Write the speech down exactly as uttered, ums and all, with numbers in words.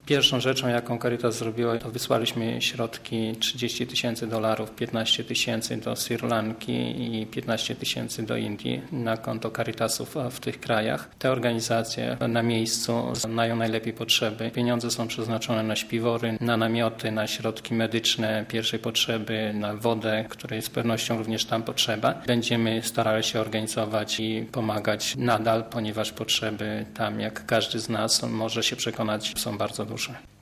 Pierwszą rzeczą, jaką Caritas zrobiła, to wysłaliśmy środki trzydzieści tysięcy dolarów, piętnaście tysięcy do Sri Lanki i piętnaście tysięcy do Indii na konto Caritasów w tych krajach. Te organizacje na miejscu znają najlepiej potrzeby. Pieniądze są przeznaczone na śpiwory, na namioty, na środki medyczne pierwszej potrzeby, na wodę, której z pewnością również tam potrzeba. Będziemy starali się organizować i pomagać nadal, ponieważ potrzeby tam, jak każdy z nas może się przekonać, są bardzo duże.